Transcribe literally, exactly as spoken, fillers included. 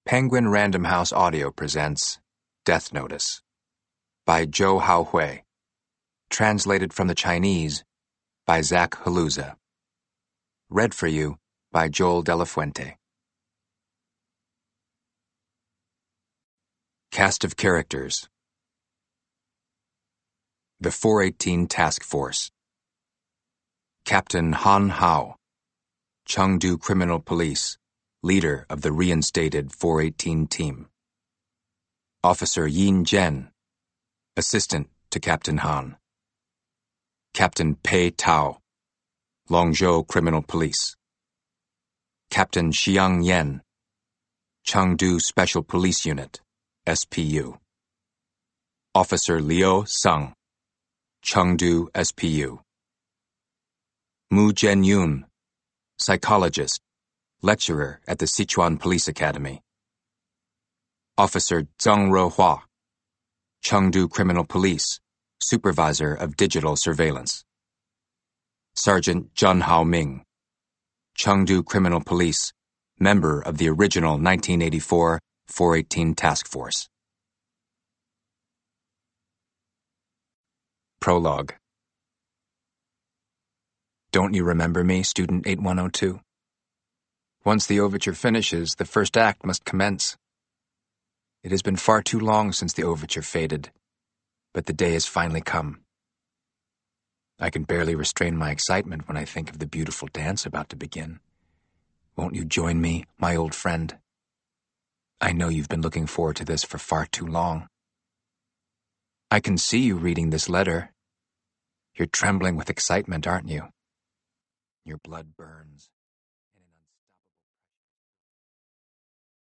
Penguin Random House Audio presents Death Notice by Zhou Haohui. Translated from the Chinese by Zach Haluza. Read for you by Joel De La Fuente. Cast of Characters. The four eighteen Task Force. Captain Han Hao, Chengdu Criminal Police, leader of the reinstated four eighteen team. Officer Yin Zhen, assistant to Captain Han. Captain Pei Tao, Longzhou Criminal Police. Captain Xiang Yan, Chengdu Special Police Unit, S P U. Officer Liu Sung, Chengdu S P U. Mu Zhenyun, psychologist, lecturer at the Sichuan Police Academy. Officer Zheng Ruohua, Chengdu Criminal Police, supervisor of digital surveillance. Sergeant Zhen Haoming, Chengdu Criminal Police, member of the original nineteen eighty-four four eighteen Task Force. Prologue. Don't you remember me, Student eight one zero two? Once the overture finishes, the first act must commence. It has been far too long since the overture faded, but the day has finally come. I can barely restrain my excitement when I think of the beautiful dance about to begin. Won't you join me, my old friend? I know you've been looking forward to this for far too long. I can see you reading this letter. You're trembling with excitement, aren't you? Your blood burns.